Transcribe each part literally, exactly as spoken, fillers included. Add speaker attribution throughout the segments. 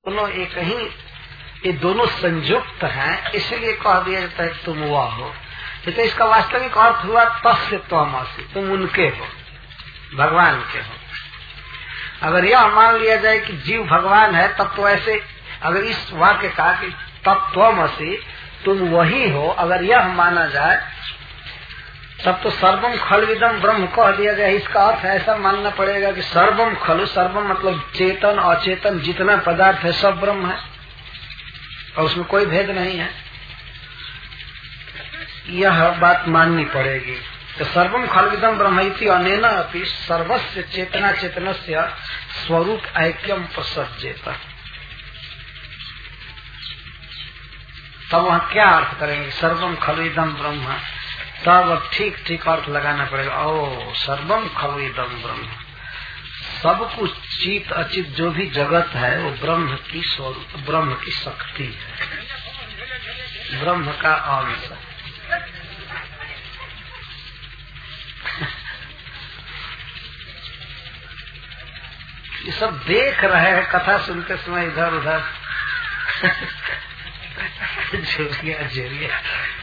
Speaker 1: दोनों एक ही, ये दोनों संयुक्त हैं, इसलिए कह दिया जाता है तुम वह हो। तो इसका वास्तविक अर्थ हुआ तस्य त्वमसि, तुम उनके हो, भगवान के हो। अगर यह मान लिया जाए कि जीव भगवान है, तब तो ऐसे अगर इस वाक्य का कि तब त्वमसि तुम वही हो, अगर यह माना जाए तब तो सर्वम खलविदम ब्रह्म कह दिया जाए। इसका अर्थ ऐसा मानना पड़ेगा कि सर्वम खलु, सर्वम मतलब चेतन अचेतन जितना पदार्थ है सब ब्रह्म है और उसमें कोई भेद नहीं है। यह बात माननी पड़ेगी। तो सर्वम खलविदम ब्रह्म इति अनेन अपि सर्वस्य चेतना चेतनस्य स्वरूप ऐक्यम प्रसज्जेत। तब वह क्या अर्थ करेंगे सर्वम खलविदम ब्रह्म, तब ठीक ठीक अर्थ लगाना पड़ेगा। ओ सर्वम खलविदम ब्रह्म, सब कुछ चित अचित जो भी जगत है वो ब्रह्म की स्वरूप, ब्रह्म की शक्ति है, ब्रह्म का अंश। ये सब देख रहे हैं कथा सुनते समय इधर उधर झुरिया झुरिया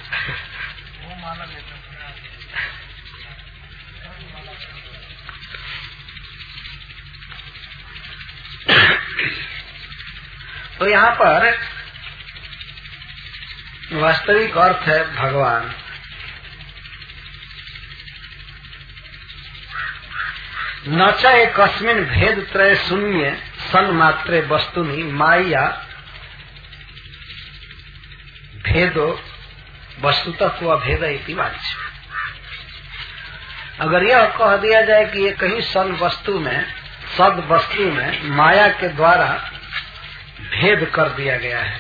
Speaker 1: तो यहाँ पर वास्तविक अर्थ है भगवान। न च एकस्मिन् भेद त्रय शून्य सन्मात्रे वस्तुनि माया भेदो वस्तुतः को अभेद इति वाच्य। अगर यह कह दिया जाए कि ये कहीं सन वस्तु में, सद वस्तु में माया के द्वारा भेद कर दिया गया है,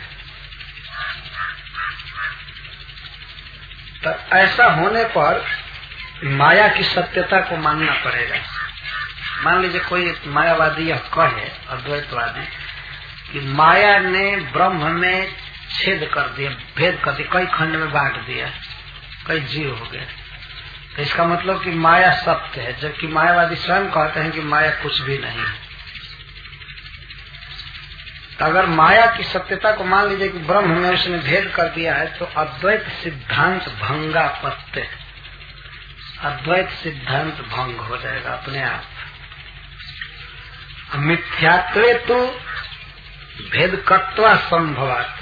Speaker 1: तो ऐसा होने पर माया की सत्यता को मानना पड़ेगा। मान लीजिए कोई मायावादी यह कहे, अद्वैतवादी, कि माया ने ब्रह्म में छेद कर दिया, भेद कर दिया, कई खंड में बांट दिया, कई जीव हो गए, तो इसका मतलब कि माया सत्य है, जबकि मायावादी स्वयं कहते हैं कि माया कुछ भी नहीं है। तो अगर माया की सत्यता को मान लीजिए कि ब्रह्म में उसने भेद कर दिया है, तो अद्वैत सिद्धांत भंगा पत्ते, अद्वैत सिद्धांत भंग हो जाएगा अपने आप। मिथ्यात्वे तो भेदकत्वा संभवात,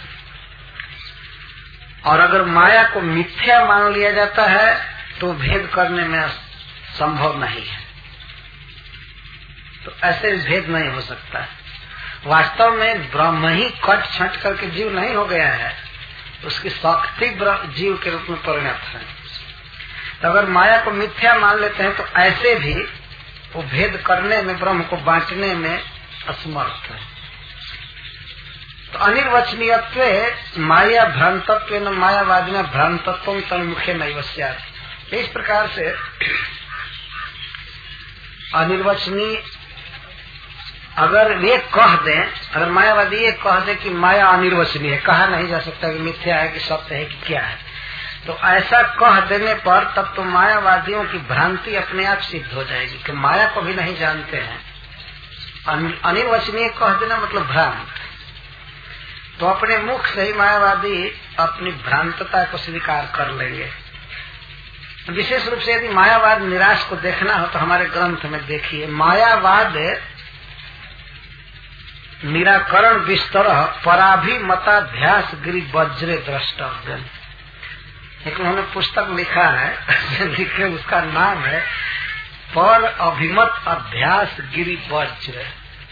Speaker 1: और अगर माया को मिथ्या मान लिया जाता है तो भेद करने में संभव नहीं है, तो ऐसे भेद नहीं हो सकता। वास्तव में ब्रह्म ही कट छट करके जीव नहीं हो गया है, उसकी शक्ति जीव के रूप में परिणत है। तो अगर माया को मिथ्या मान लेते हैं तो ऐसे भी वो भेद करने में, ब्रह्म को बांटने में असमर्थ है। तो अनिर्वचनीयत्वे माया भ्रांतत्व न मायावादी में भ्रांतत्व तन्मुखे नैव स्यात्। इस प्रकार से अनिर्वचनीय अगर ये कह दें, अगर मायावादी ये कह दे कि माया अनिर्वचनीय है, कहा नहीं जा सकता कि मिथ्या है कि सत्य है कि क्या है, तो ऐसा कह देने पर तब तो मायावादियों की भ्रांति अपने आप सिद्ध हो जाएगी कि माया को भी नहीं जानते हैं। अनिर्वचनीय कह देना मतलब भ्रांत, तो अपने मुख से ही मायावादी अपनी भ्रांतता को स्वीकार कर लेंगे। विशेष रूप से यदि मायावाद निराश को देखना हो तो हमारे ग्रंथ में देखिए, मायावाद निराकरण विस्तर पराभिमताध्यास गिरि वज्रे द्रष्टव्य। एक उन्होंने पुस्तक लिखा है, लिखे उसका नाम है पर अभिमत अध्यास गिरि वज्र।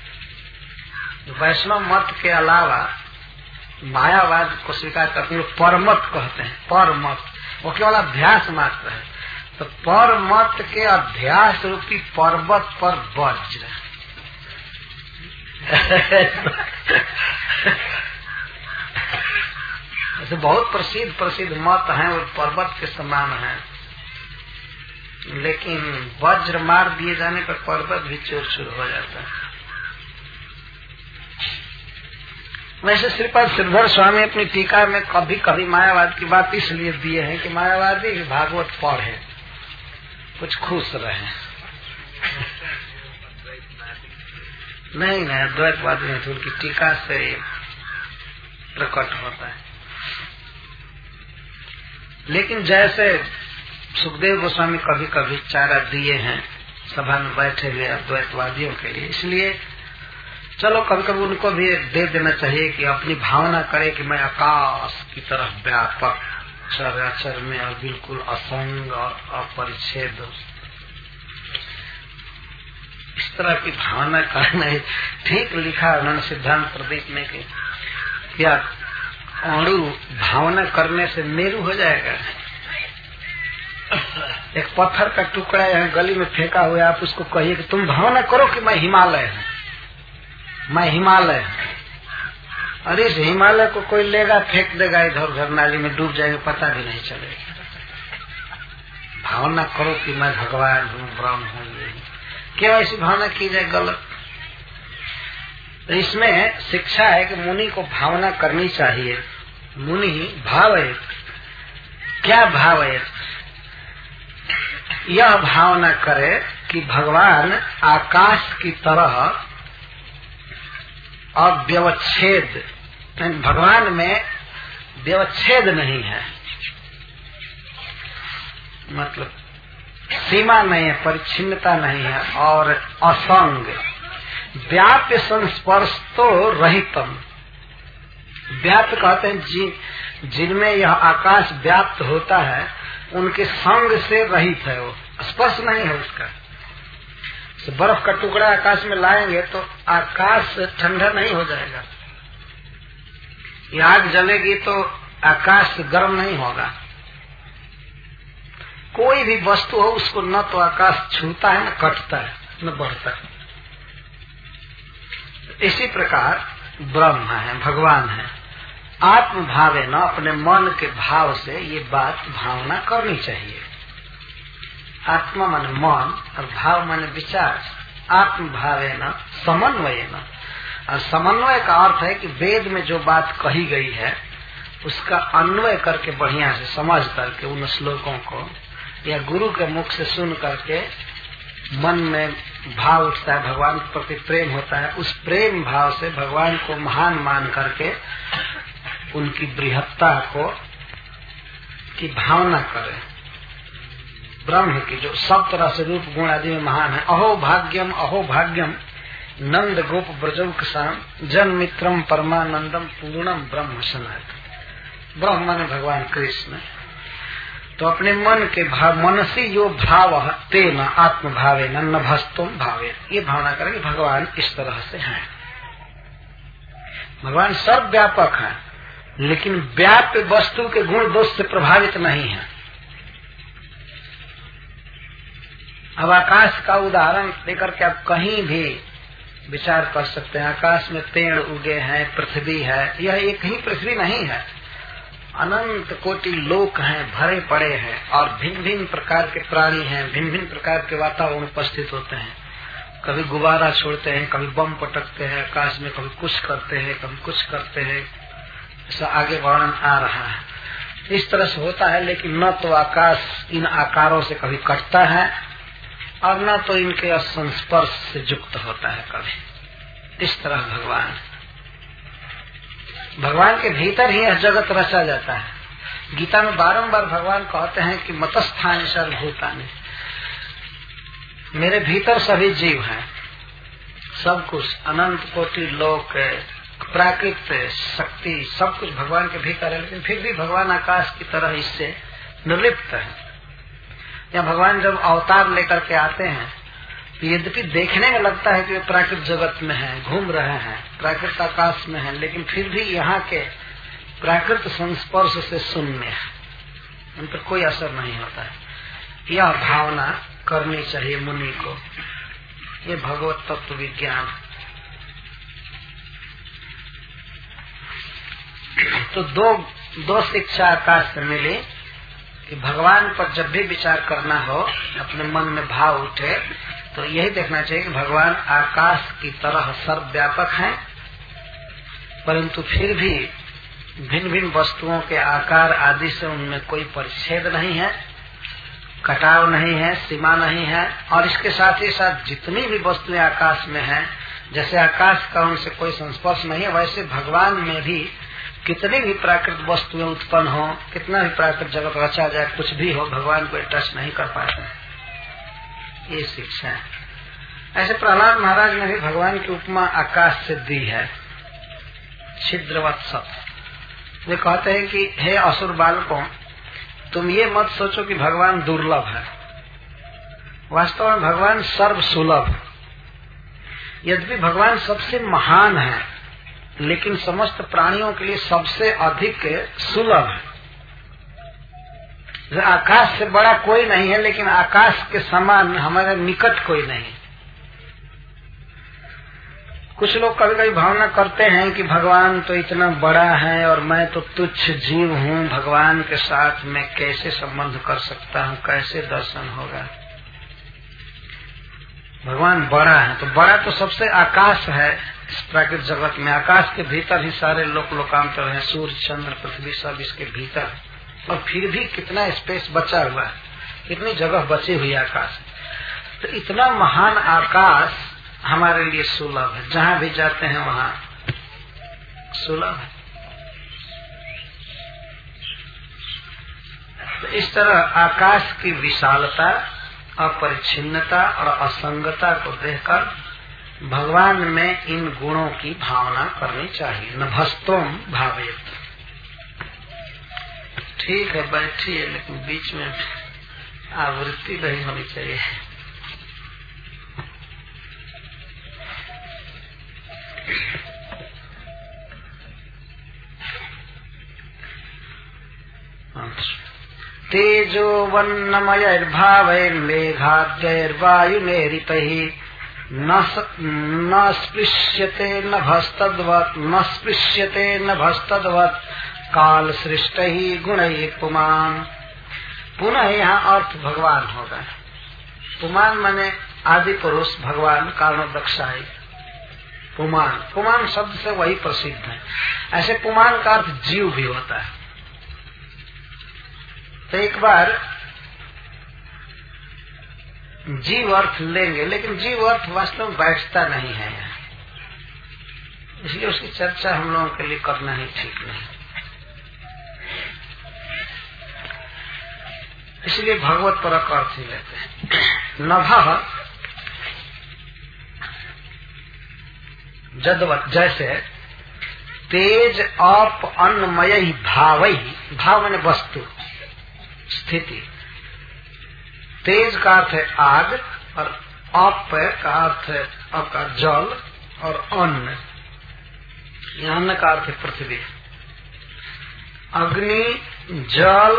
Speaker 1: वैष्णव मत के अलावा मायावाद को स्वीकार करते हैं, परमत कहते हैं, परमत वो केवल अध्यास मात्र है। तो परमत के अध्यास रूपी पर्वत पर वज्र ऐसे बहुत प्रसिद्ध प्रसिद्ध मत हैं, वो पर्वत के समान हैं, लेकिन वज्र मार दिए जाने पर पर्वत भी चूर चूर हो जाता है। वैसे श्रीपाद श्रीधर स्वामी अपनी टीका में कभी कभी मायावाद की बात इसलिए दिए हैं कि मायावादी भागवत पढ़े, कुछ खुश रहे। नहीं नहीं, अद्वैतवाद में तो उनकी टीका से प्रकट होता है। लेकिन जैसे सुखदेव गोस्वामी कभी कभी चारा दिए हैं सभा में बैठे हुए अद्वैतवादियों के लिए, इसलिए चलो कभी कभी उनको भी दे देना चाहिए कि अपनी भावना करे कि मैं आकाश की तरफ व्यापक चराचर में और बिल्कुल असंग और अपरिच्छेद, इस तरह की भावना करना है। ठीक लिखा उन्होंने सिद्धांत प्रदीप में कि क्या अणु भावना करने से मेरू हो जाएगा। एक पत्थर का टुकड़ा यहाँ गली में फेंका हुआ, आप उसको कहिए कि तुम भावना करो कि मैं हिमालय हूँ, मैं हिमालय हूँ, और इस हिमालय को कोई लेगा फेंक देगा इधर उधर, नाली में डूब जाएंगे, पता भी नहीं चलेगा। भावना करो कि मैं भगवान हूँ, ब्रह्म हूँ, ये क्यों ऐसी भावना की जाए, गलत। तो इसमें शिक्षा है कि मुनि को भावना करनी चाहिए। मुनि भावयत, क्या भावयत, यह भावना करे कि भगवान आकाश की तरह अव्यवच्छेद, भगवान में व्यवच्छेद नहीं है, मतलब सीमा नहीं है, परिच्छिन्नता नहीं है, और असंग, व्याप्य संस्पर्श तो रहितम। व्याप्त कहते हैं जिन जिनमें यह आकाश व्याप्त होता है उनके संग से रहित है, वो स्पर्श नहीं है उसका। तो बर्फ का टुकड़ा आकाश में लाएंगे तो आकाश ठंडा नहीं हो जाएगा, या आग जलेगी तो आकाश गर्म नहीं होगा। कोई भी वस्तु हो उसको न तो आकाश छूता है, न कटता है, न बढ़ता है। इसी प्रकार ब्रह्म है, भगवान है। आत्म भावे न, अपने मन के भाव से ये बात भावना करनी चाहिए। आत्मा मन मन और भाव मन विचार। आत्म भावे न समन्वय न, और समन्वय का अर्थ है कि वेद में जो बात कही गई है उसका अन्वय करके बढ़िया से समझ करके उन श्लोकों को, या गुरु के मुख से सुन करके मन में भाव उठता है, भगवान के प्रति प्रेम होता है, उस प्रेम भाव से भगवान को महान मान करके उनकी बृहत्ता को की भावना करें। ब्रह्म की जो सब तरह से रूप गुण आदि में महान है। अहो भाग्यम अहो भाग्यम नंद गोप ब्रजौकसाम जन मित्रम परमानंदम पूर्णम ब्रह्म सनातन। ब्रह्म माने भगवान कृष्ण। तो अपने मन के भाव, मनसी यो भाव तेन आत्म भावे न भस्तुम भावे, ये भावना करें कि भगवान इस तरह से हैं। भगवान सर्वव्यापक है, लेकिन व्याप्य वस्तु के गुण दोष से प्रभावित नहीं है। अब आकाश का उदाहरण लेकर के आप कहीं भी विचार कर सकते हैं। आकाश में पेड़ उगे हैं, पृथ्वी है, यह एक ही पृथ्वी नहीं है, अनंत कोटि लोक हैं, भरे पड़े हैं, और भिन्न भिन्न प्रकार के प्राणी हैं, भिन्न भिन्न प्रकार के वातावरण उपस्थित होते हैं। कभी गुब्बारा छोड़ते हैं, कभी बम पटकते हैं आकाश में, कभी कुछ करते हैं, कभी कुछ करते हैं, ऐसा आगे वर्णन आ रहा है। इस तरह से होता है, लेकिन न तो आकाश इन आकारों से कभी कटता है और न तो इनके संस्पर्श से युक्त होता है कभी। इस तरह भगवान भगवान के भीतर ही यह जगत रचा जाता है। गीता में बारंबार भगवान कहते हैं कि मतस्थान सर्वभूतानि, मेरे भीतर सभी जीव हैं, सब कुछ, अनंत कोटि लोक, प्राकृत शक्ति, सब कुछ भगवान के भीतर है। लेकिन फिर भी भगवान आकाश की तरह इससे निर्लिप्त है। या भगवान जब अवतार लेकर के आते हैं तो यद्यपि देखने में लगता है कि वे प्राकृत जगत में हैं, घूम रहे हैं, प्राकृत आकाश में हैं, लेकिन फिर भी यहाँ के प्राकृत संस्पर्श से शून्य है, उन पर कोई असर नहीं होता है। यह भावना करनी चाहिए मुनि को। ये भगवत तत्व विज्ञान। तो दो दो शिक्षा आकाश से मिली कि भगवान पर जब भी विचार करना हो, अपने मन में भाव उठे, तो यही देखना चाहिए कि भगवान आकाश की तरह सर्वव्यापक हैं, परंतु फिर भी भिन्न भिन्न वस्तुओं के आकार आदि से उनमें कोई परिच्छेद नहीं है, कटाव नहीं है, सीमा नहीं है। और इसके साथ ही साथ जितनी भी वस्तुएं आकाश में हैं जैसे आकाश का उनसे कोई संस्पर्श नहीं है, वैसे भगवान में भी कितनी भी प्राकृतिक वस्तुएं उत्पन्न हो, कितना भी प्राकृतिक जगत रचा जाए, कुछ भी हो, भगवान को टच नहीं कर पाते। ये शिक्षा है। ऐसे प्रहलाद महाराज ने भी भगवान की उपमा आकाश से दी है, छिद्रवत सत। वे कहते हैं कि हे असुर बालकों, तुम ये मत सोचो कि भगवान दुर्लभ है। वास्तव में भगवान सर्व सुलभ है। यद्यपि भगवान सबसे महान है, लेकिन समस्त प्राणियों के लिए सबसे अधिक सुलभ है। आकाश से बड़ा कोई नहीं है, लेकिन आकाश के समान हमारे निकट कोई नहीं। कुछ लोग कभी कभी भावना करते हैं कि भगवान तो इतना बड़ा है और मैं तो तुच्छ जीव हूँ, भगवान के साथ मैं कैसे संबंध कर सकता हूँ, कैसे दर्शन होगा। भगवान बड़ा है तो बड़ा तो सबसे आकाश है। इस प्राकृतिक जगत में आकाश के भीतर ही सारे लोक लोकांतर हैं, सूर्य चंद्र पृथ्वी सब इसके भीतर, और फिर भी कितना स्पेस बचा हुआ है, कितनी जगह बची हुई आकाश। तो इतना महान आकाश हमारे लिए सुलभ है, जहाँ भी जाते हैं वहाँ सुलभ है। तो इस तरह आकाश की विशालता, अपरिच्छिन्नता और असंगता को देखकर भगवान में इन गुणों की भावना करनी चाहिए। नभस्तोम भावेत। ठीक है, बैठिए, लेकिन बीच में आवृत्ति नहीं होनी चाहिए। तेजो वन्नमयैर्भावैर्मेघाद्यैर्वायुनेरितैः न स्पृश्यते नभस्तद्वत् न स्पृश्यते नभस्तद्वत् काल सृष्टैः गुणैः पुमान्। पुनः यहाँ अर्थ भगवान होगा। पुमान माने आदि पुरुष भगवान, कारणोदक्षाय। पुमान, पुमान शब्द से वही प्रसिद्ध है। ऐसे पुमान का अर्थ जीव भी होता है। तो एक बार जीव अर्थ लेंगे, लेकिन जीव अर्थ वास्तव में बैठता नहीं है यहाँ, इसलिए उसकी चर्चा हम लोगों के लिए करना ही ठीक नहीं। इसलिए भगवत परक अर्थ ही लेते हैं। नभः जदवत, जैसे तेज आप अन्नमय भावई, भाव माने वस्तु स्थिति। तेज का अर्थ है आग, और आप का अर्थ है आपका जल, और अन्न, अन्न का अर्थ है पृथ्वी। अग्नि, जल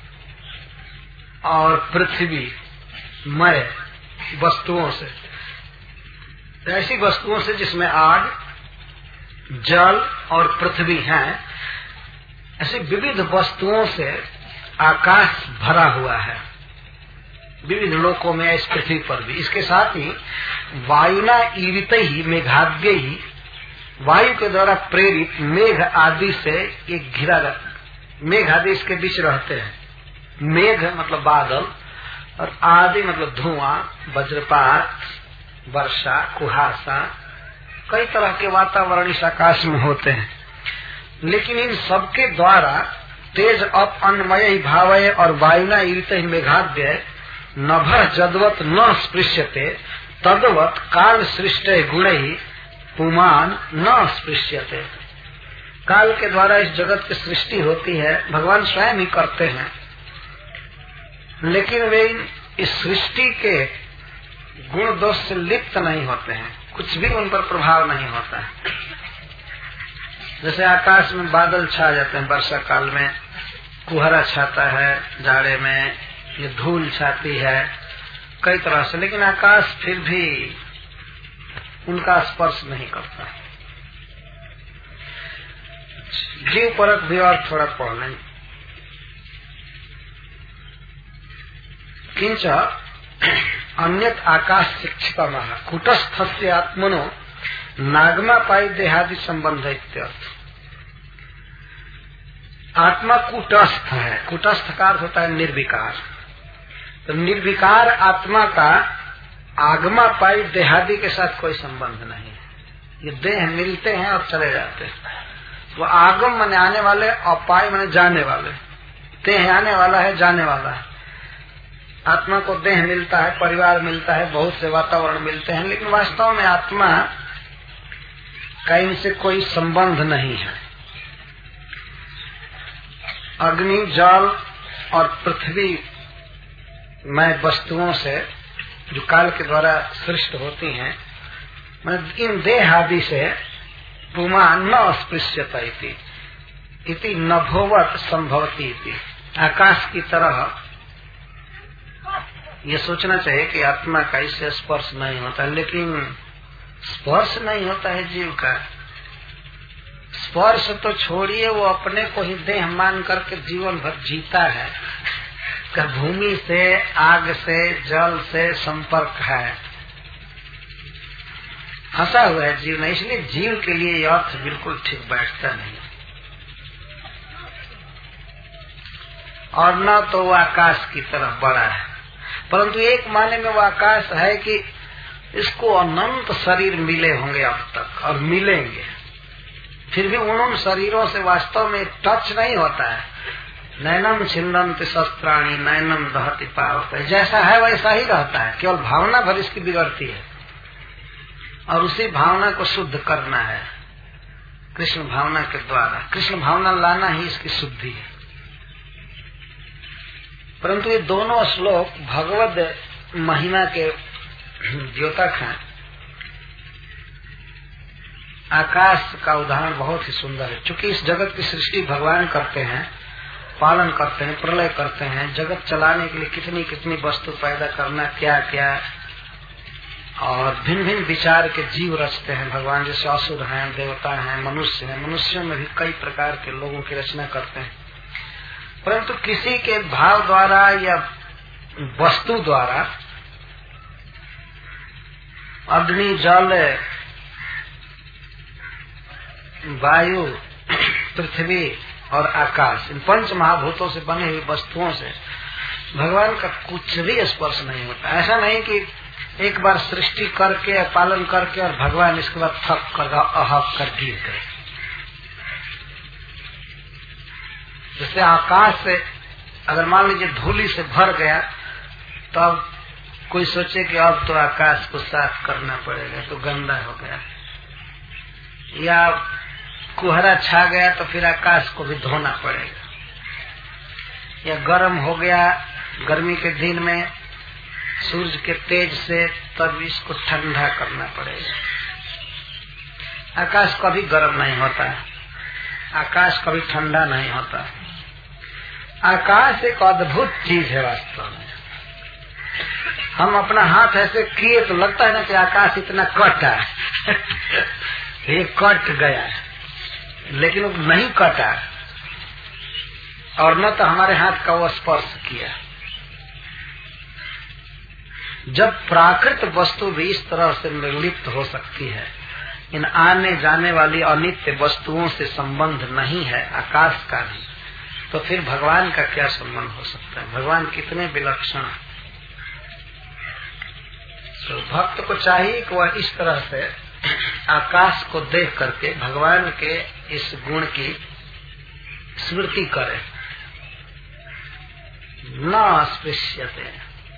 Speaker 1: और पृथ्वी मय वस्तुओं से, ऐसी वस्तुओं से जिसमें आग, जल और पृथ्वी हैं, ऐसी विविध वस्तुओं से आकाश भरा हुआ है, विविध लोकों में, इस पृथ्वी पर भी। इसके साथ ही वायुना ईरित ही मेघाद्य ही, वायु के द्वारा प्रेरित मेघ आदि से एक घिरा, मेघ आदि इसके बीच रहते हैं। मेघ मतलब बादल, और आदि मतलब धुआं, वज्रपात, वर्षा, कुहासा, कई तरह के वातावरण इस आकाश में होते हैं। लेकिन इन सबके द्वारा तेज अप अन्नमय भावय और वायुना ईरित मेघाद्य नभ जदवत न स्पृश्यते तदवत काल सृष्ट गुण ही पुमान न स्पृश्यते। काल के द्वारा इस जगत की सृष्टि होती है, भगवान स्वयं ही करते हैं, लेकिन वे इस सृष्टि के गुण दोष से लिप्त नहीं होते हैं, कुछ भी उन पर प्रभाव नहीं होता है। जैसे आकाश में बादल छा जाते हैं वर्षा काल में, कुहरा छाता है जाड़े में, ये धूल छाती है कई तरह से, लेकिन आकाश फिर भी उनका स्पर्श नहीं करता। जीव परक भी और थोड़ा पढ़ लें। किंच अन्यत आकाश शिक्षिता महा कुटस्थ आत्मनो नागमा पाई देहादि संबंध इत्यर्थ। आत्मा कुटस्थ है, कुटस्थ का अर्थ होता है निर्विकार। तो निर्विकार आत्मा का आगमा पाई देहादि के साथ कोई संबंध नहीं है। ये देह मिलते हैं और चले जाते हैं। वो आगम माने आने वाले, अपाय माने जाने वाले। देह आने वाला है, जाने वाला है। आत्मा को देह मिलता है, परिवार मिलता है, बहुत से वातावरण मिलते हैं, लेकिन वास्तव में आत्मा का इनसे कोई संबंध नहीं है। अग्नि, जल और पृथ्वी में वस्तुओं से जो काल के द्वारा सृष्ट होती हैं, इन देह आदि से पुमा न अस्पृश्यता इति इति नभोवत संभवती इति। आकाश की तरह ये सोचना चाहिए कि आत्मा का इससे स्पर्श नहीं होता, लेकिन स्पर्श नहीं होता है जीव का। स्पर्श तो छोड़िए, वो अपने को ही देह मान करके जीवन भर जीता है। का भूमि से, आग से, जल से संपर्क है, फंसा हुआ है जीव नहीं। इसलिए जीव के लिए यह अर्थ बिल्कुल ठीक बैठता नहीं। और न तो वो आकाश की तरफ बड़ा है, परंतु एक माने में वो आकाश है कि इसको अनंत शरीर मिले होंगे अब तक और मिलेंगे, फिर भी उन शरीरों से वास्तव में टच नहीं होता है। नैनम छिंदन्ति शस्त्राणी नैनम दहति पावक, जैसा है वैसा ही रहता है, केवल भावना भर इसकी बिगड़ती है और उसी भावना को शुद्ध करना है कृष्ण भावना के द्वारा। कृष्ण भावना लाना ही इसकी शुद्धि है। परंतु ये दोनों श्लोक भगवद महिमा के द्योतक हैं। आकाश का उदाहरण बहुत ही सुंदर है, क्योंकि इस जगत की सृष्टि भगवान करते हैं, पालन करते हैं, प्रलय करते हैं। जगत चलाने के लिए कितनी कितनी वस्तु पैदा करना, क्या क्या, और भिन्न भिन्न विचार के जीव रचते हैं भगवान। जैसे असुर हैं, देवता हैं, मनुष्य हैं। मनुष्यों में भी कई प्रकार के लोगों की रचना करते हैं, परंतु किसी के भाव द्वारा या वस्तु द्वारा अग्नि, जल, वायु, पृथ्वी और आकाश, इन पंच महाभूतों से बने हुई वस्तुओं से भगवान का कुछ भी स्पर्श नहीं होता। ऐसा नहीं कि एक बार सृष्टि करके, पालन करके और भगवान इसके बाद थक कर अहक कर गिर गए। जैसे आकाश से अगर मान लीजिए धूली से भर गया, तो अब कोई सोचे कि अब तो आकाश को साफ करना पड़ेगा, तो गंदा हो गया। या कुहरा छा गया तो फिर आकाश को भी धोना पड़ेगा। या गर्म हो गया गर्मी के दिन में सूरज के तेज से, तब इसको ठंडा करना पड़ेगा। आकाश कभी गर्म नहीं होता, आकाश कभी ठंडा नहीं होता। आकाश एक अद्भुत चीज है वास्तव में। हम अपना हाथ ऐसे किए तो लगता है ना कि आकाश इतना कटा है ये कट गया, लेकिन वो नहीं कटा और न तो हमारे हाथ का वो स्पर्श किया। जब प्राकृत वस्तु भी इस तरह से निर्लिप्त हो सकती है, इन आने जाने वाली अनित्य वस्तुओं से संबंध नहीं है आकाश का भी, तो फिर भगवान का क्या संबंध हो सकता है? भगवान कितने विलक्षण। तो भक्त को चाहिए कि वह इस तरह से आकाश को देख करके भगवान के इस गुण की स्मृति करे। न स्पृश्यते,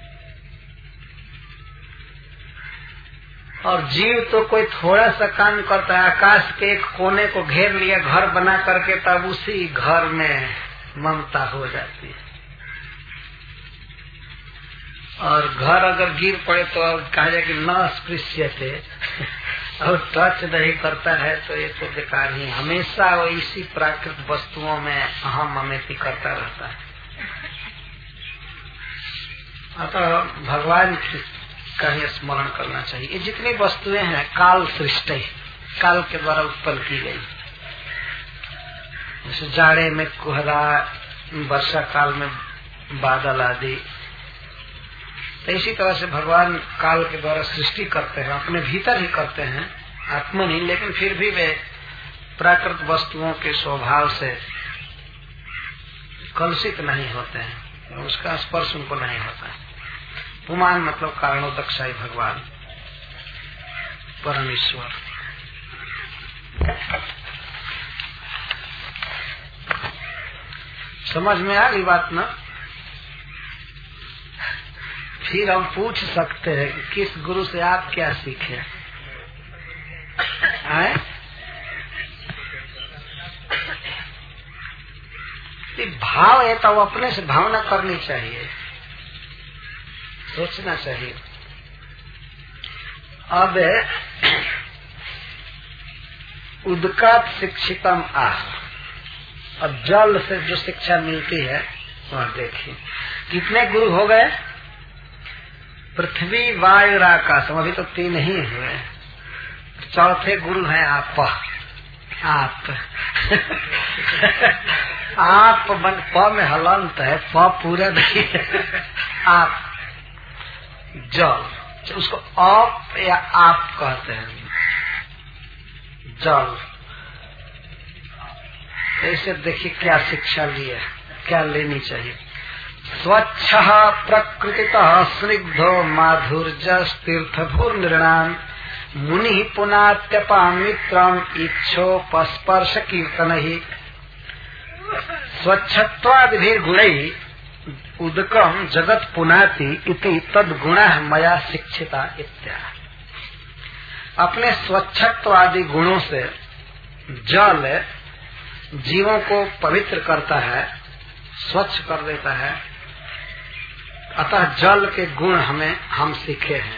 Speaker 1: और जीव तो कोई थोड़ा सा काम करता है, आकाश के एक कोने को घेर लिया घर बना करके, तब उसी घर में ममता हो जाती है। और घर अगर गिर पड़े तो अब कहा जाए कि न स्पृश्यते, और टच नहीं करता है तो ये तो बेकार ही। हमेशा वो इसी प्राकृतिक वस्तुओं में अहम ममेती करता रहता है। अतः भगवान का ही स्मरण करना चाहिए। ये जितनी वस्तुएं हैं काल सृष्टि, काल के द्वारा उत्पन्न की गई। जैसे जाड़े में कोहरा, वर्षा काल में बादल आदि, तो इसी तरह से भगवान काल के द्वारा सृष्टि करते हैं, अपने भीतर ही करते हैं, आत्मा नहीं, लेकिन फिर भी वे प्राकृतिक वस्तुओं के स्वभाव से कलुषित नहीं होते हैं, उसका स्पर्श उनको नहीं होता है। पुमान मतलब कारणोदक्षाई भगवान परमेश्वर। समझ में आ गई बात ना? फिर हम पूछ सकते हैं कि किस गुरु से आप क्या सीखे? आए? भाव है तो अपने से भावना करनी चाहिए, सोचना चाहिए। अब उदकात शिक्षितम आह, अब जल से जो शिक्षा मिलती है वह देखिए। कितने गुरु हो गए? पृथ्वी वायु आकाश, अभी तो तीन ही हुए। चौथे गुरु हैं आप। आप आप मन प में हलंत है, प पूरे नहीं है। आप जल, उसको आप या आप कहते हैं, जल। ऐसे देखिए क्या शिक्षा ली है, क्या लेनी चाहिए। स्वच्छ प्रकृतितः स्निग्धो माधुर्य तीर्थभूर निर्णाम मुनि पुनात्यपामित्रम इच्छोपस्पर्श कीर्तन ही स्वच्छत्वादिभिर गुणै उदकम जगत पुनाति इति तद्गुणः मया शिक्षिता इत्याह। अपने स्वच्छत्व आदि गुणों से जल जीवों को पवित्र करता है, स्वच्छ कर देता है। अतः जल के गुण हमें हम सीखे हैं।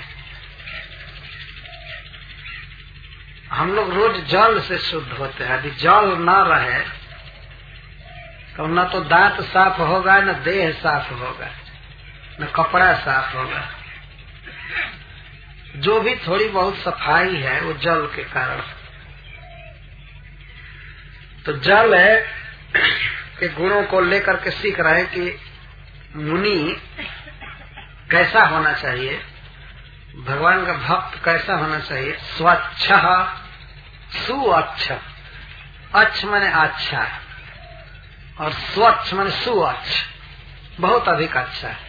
Speaker 1: हम लोग रोज जल से शुद्ध होते हैं। यदि जल न रहे तो न तो दांत साफ होगा, न देह साफ होगा, न कपड़ा साफ होगा। जो भी थोड़ी बहुत सफाई है वो जल के कारण। तो जल है के गुणों को लेकर के सीख रहे हैं कि मुनि कैसा होना चाहिए, भगवान का भक्त कैसा होना चाहिए। स्वच्छ सुअच्छ, अच्छ माने अच्छा और स्वच्छ माने सुअच्छ, बहुत अधिक अच्छा है।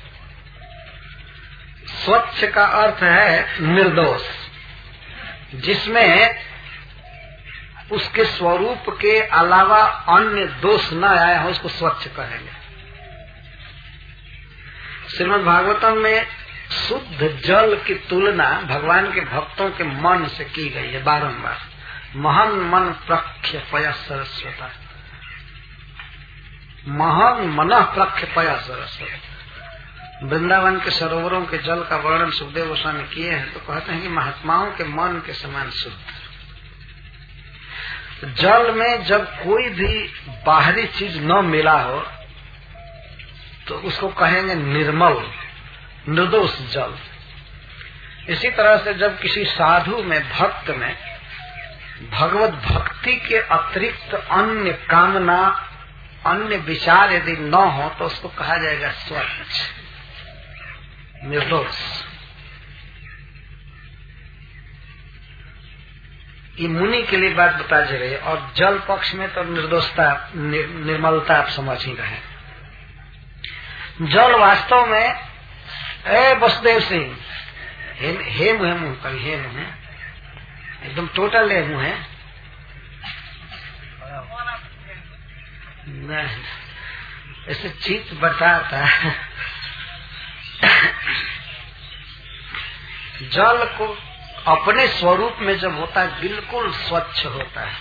Speaker 1: स्वच्छ का अर्थ है निर्दोष, जिसमें उसके स्वरूप के अलावा अन्य दोष न आया हो, उसको स्वच्छ कहेंगे। श्रीमद् भागवतम में शुद्ध जल की तुलना भगवान के भक्तों के मन से की गई है बारंबार। महान मन प्रख्य पय सरस्वता, महान मन प्रख्य पय सरस्वता। वृंदावन के सरोवरों के जल का वर्णन सुखदेव गोस्वामी किए हैं तो कहते हैं कि महात्माओं के मन के समान शुद्ध। जल में जब कोई भी बाहरी चीज न मिला हो तो उसको कहेंगे निर्मल, निर्दोष जल। इसी तरह से जब किसी साधु में, भक्त में भगवत भक्ति के अतिरिक्त अन्य कामना, अन्य विचार यदि न हो तो उसको कहा जाएगा स्वच्छ, निर्दोष। ये मुनि के लिए बात बता जा रही है। और जल पक्ष में तो निर्दोषता, निर्मलता आप समझ ही रहे। जल वास्तव में, ए वसुदेव सिंह, हेम हेम है मुंह, कभी हेम है, एकदम टोटल ले मुंह है। नहीं, ऐसे चित्त बताता है। जल को अपने स्वरूप में जब होता है बिल्कुल स्वच्छ होता है,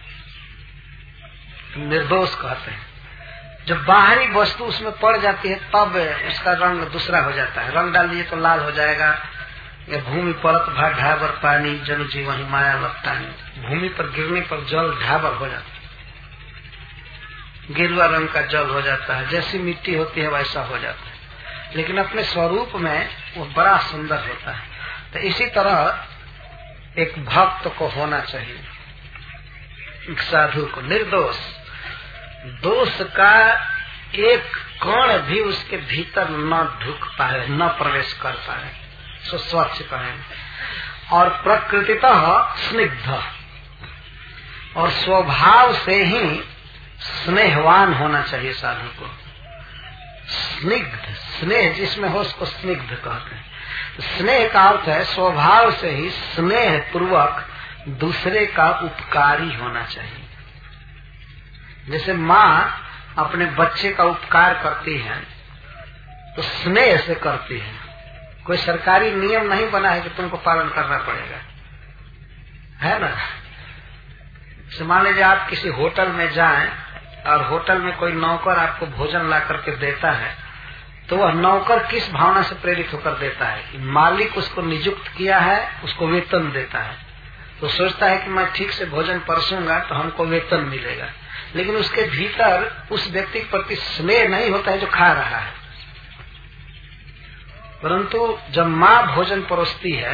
Speaker 1: निर्दोष कहते हैं। जब बाहरी वस्तु उसमें पड़ जाती है तब उसका रंग दूसरा हो जाता है। रंग डाल दिए तो लाल हो जाएगा, या भूमि परत भा ढाबर पानी जन जीव ही माया लगता। भूमि पर गिरने पर जल ढाबर हो जाता है, गेरुआ रंग का जल हो जाता है। जैसी मिट्टी होती है वैसा हो जाता है, लेकिन अपने स्वरूप में वो बड़ा सुंदर होता है। तो इसी तरह एक भक्त को होना चाहिए, एक साधु को निर्दोष, दोष का एक कण भी उसके भीतर न ढुक पाए, न प्रवेश कर पाए, सो स्वच्छ कहें। और प्रकृतितः स्निग्ध, और स्वभाव से ही स्नेहवान होना चाहिए साधु को। स्निग्ध, स्नेह जिसमें हो उसको स्निग्ध कहते हैं। स्नेह का अर्थ है स्वभाव से ही स्नेह पूर्वक दूसरे का उपकारी होना चाहिए। जैसे माँ अपने बच्चे का उपकार करती है तो स्नेह से करती है। कोई सरकारी नियम नहीं बना है कि तुमको पालन करना पड़ेगा, है ना। मान लीजिए आप किसी होटल में जाएं और होटल में कोई नौकर आपको भोजन ला करके देता है, तो वह नौकर किस भावना से प्रेरित होकर देता है कि मालिक उसको नियुक्त किया है, उसको वेतन देता है, तो सोचता है कि मैं ठीक से भोजन परसूंगा तो हमको वेतन मिलेगा। लेकिन उसके भीतर उस व्यक्ति के प्रति स्नेह नहीं होता है जो खा रहा है। परंतु जब माँ भोजन परोसती है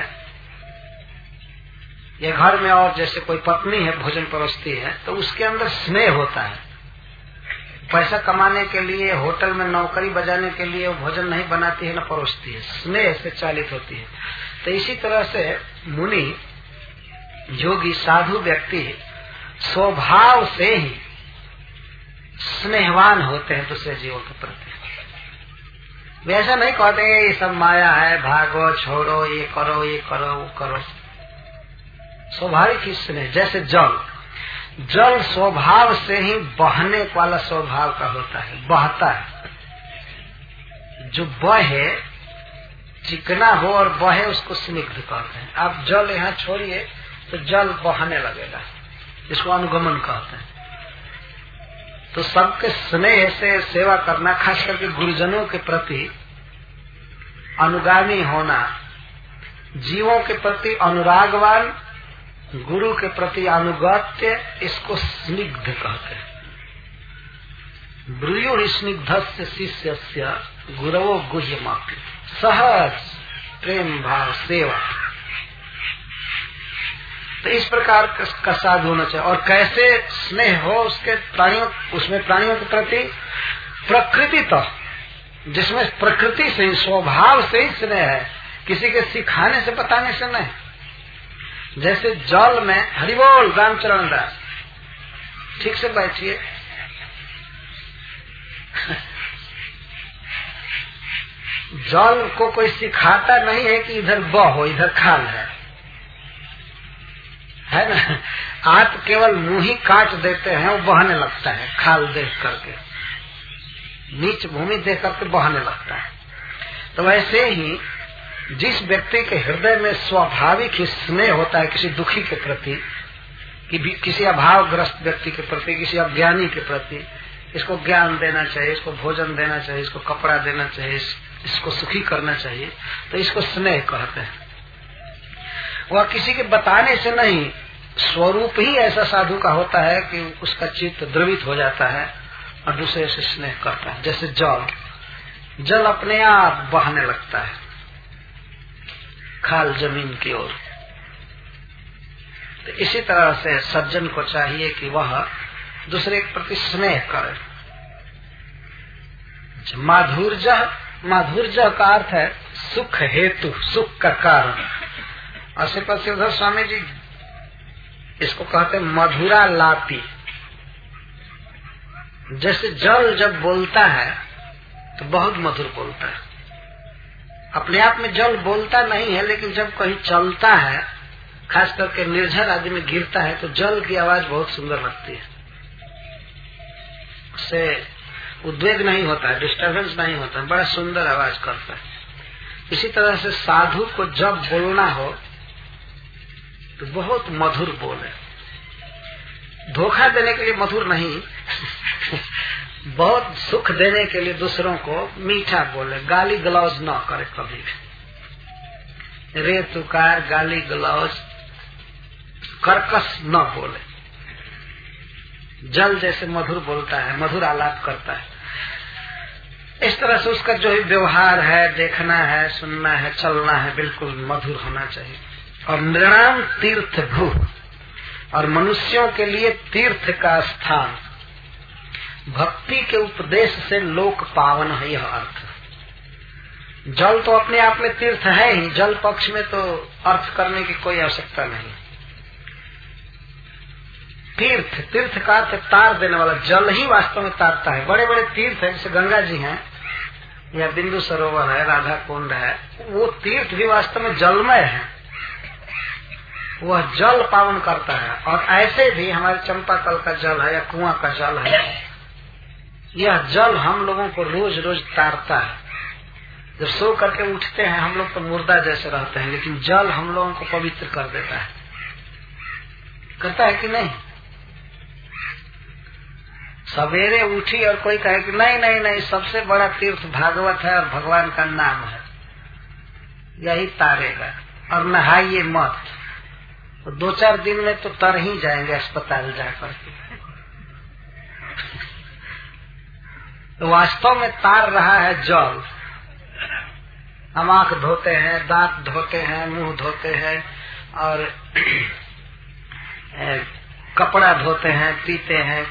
Speaker 1: या घर में और जैसे कोई पत्नी है भोजन परोसती है, तो उसके अंदर स्नेह होता है। पैसा कमाने के लिए होटल में नौकरी बजाने के लिए वो भोजन नहीं बनाती है, न परोसती है, स्नेह से चालित होती है। तो इसी तरह से मुनि, योगी, साधु व्यक्ति स्वभाव से ही स्नेहवान होते हैं दूसरे जीवों के प्रति। वे ऐसा नहीं कहते ये सब माया है, भागो, छोड़ो, ये करो, ये करो, वो करो। स्वाभाविक ही स्नेह, जैसे जल जल स्वभाव से ही बहने वाला स्वभाव का होता है, बहता है। जो बहे, चिकना हो और बहे, उसको स्निग्ध कहते हैं। आप जल यहाँ छोड़िए तो जल बहने लगेगा, इसको अनुगमन कहते हैं। तो सबके स्नेह से सेवा करना, खास करके गुरुजनों के प्रति अनुगामी होना, जीवों के प्रति अनुरागवान, गुरु के प्रति अनुगत्य, इसको स्निग्ध कहते हैं। ब्रूयो स्निग्धस्य शिष्यस्य गुरवो गुह्यमाप्य, सहज प्रेम भाव सेवा। तो इस प्रकार का साधु होना चाहिए। और कैसे स्नेह हो उसके प्राणियों, उसमें प्राणियों के प्रति प्रकृति, तो जिसमें प्रकृति से, स्वभाव से ही स्नेह है, किसी के सिखाने से, बताने से नहीं। जैसे जल में, हरिबोल रामचरण दास, ठीक से बैठिए। जल को कोई सिखाता नहीं है कि इधर बहो, इधर खाल है, है ना। आप केवल मुंह ही काट देते हैं, वो बहने लगता है। खाल देख करके, नीच भूमि देख करके बहने लगता है। तो वैसे ही जिस व्यक्ति के हृदय में स्वाभाविक ही स्नेह होता है किसी दुखी के प्रति, कि किसी अभावग्रस्त व्यक्ति के प्रति, किसी अज्ञानी के प्रति, इसको ज्ञान देना चाहिए, इसको भोजन देना चाहिए, इसको कपड़ा देना चाहिए, इसको सुखी करना चाहिए, तो इसको स्नेह कहते हैं। वह किसी के बताने से नहीं, स्वरूप ही ऐसा साधु का होता है कि उसका चित्त द्रवित हो जाता है और दूसरे से स्नेह करता है। जैसे जल जल अपने आप बहने लगता है खाल जमीन की ओर। तो इसी तरह से सज्जन को चाहिए कि वह दूसरे के प्रति स्नेह करे। माधुर्य, माधुर्य का अर्थ है सुख हेतु, सुख का कारण। और श्रीपद स्वामी जी इसको कहते हैं मधुरा लाती। जैसे जल जब बोलता है तो बहुत मधुर बोलता है। अपने आप में जल बोलता नहीं है, लेकिन जब कहीं चलता है, खास करके निर्झर आदि में गिरता है, तो जल की आवाज बहुत सुंदर लगती है। उससे उद्वेग नहीं होता है, डिस्टर्बेंस नहीं होता है, बड़ा सुंदर आवाज करता है। इसी तरह से साधु को जब बोलना हो तो बहुत मधुर बोले। धोखा देने के लिए मधुर नहीं, बहुत सुख देने के लिए दूसरों को मीठा बोले, गाली गलौज न करे कभी भी। रे तुकार, गाली गलौज, कर्कश न बोले। जल जैसे मधुर बोलता है, मधुर आलाप करता है, इस तरह से उसका जो व्यवहार है, देखना है, सुनना है, चलना है, बिल्कुल मधुर होना चाहिए। और नृणाम तीर्थ भू, और मनुष्यों के लिए तीर्थ का स्थान, भक्ति के उपदेश से लोक पावन है। यह अर्थ। जल तो अपने आप में तीर्थ है ही, जल पक्ष में तो अर्थ करने की कोई आवश्यकता नहीं। तीर्थ, तीर्थ का अर्थ तार देने वाला, जल ही वास्तव में तारता है। बड़े बड़े तीर्थ है, जैसे गंगा जी हैं या बिंदु सरोवर है, राधा कुंड है, वो तीर्थ भी वास्तव में जलमय है। वह जल पावन करता है। और ऐसे भी हमारे चंपा कल का जल है या कुआं का जल है, यह जल हम लोगों को रोज रोज तारता है। जब सो करके उठते हैं हम लोग तो मुर्दा जैसे रहते हैं, लेकिन जल हम लोगों को पवित्र कर देता है। करता है कि नहीं? सवेरे उठी और कोई कहे कि नहीं नहीं नहीं, सबसे बड़ा तीर्थ भागवत है और भगवान का नाम है, यही तारेगा। और नहाइए मत, तो दो चार दिन में तो तर ही जाएंगे अस्पताल जाकर के। तो वास्तव में तार रहा है जल। हम आंख धोते हैं, दांत धोते हैं, मुंह धोते हैं और कपड़ा धोते हैं, पीते हैं।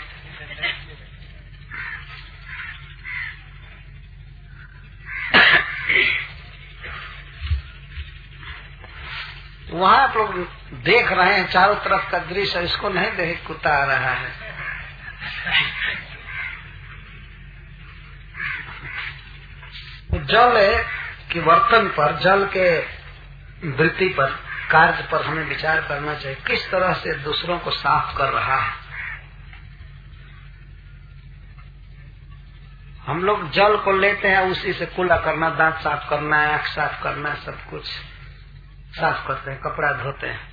Speaker 1: वहाँ आप लोग देख रहे हैं चारों तरफ का दृश्य, इसको नहीं देख कुत्ता आ रहा है। जल के वर्तन पर, जल के वृत्ति पर, कार्य पर हमें विचार करना चाहिए, किस तरह से दूसरों को साफ कर रहा है। हम लोग जल को लेते हैं, उसी से कुल्ला करना, दांत साफ करना, आँख साफ करना, सब कुछ साफ करते हैं, कपड़ा धोते हैं।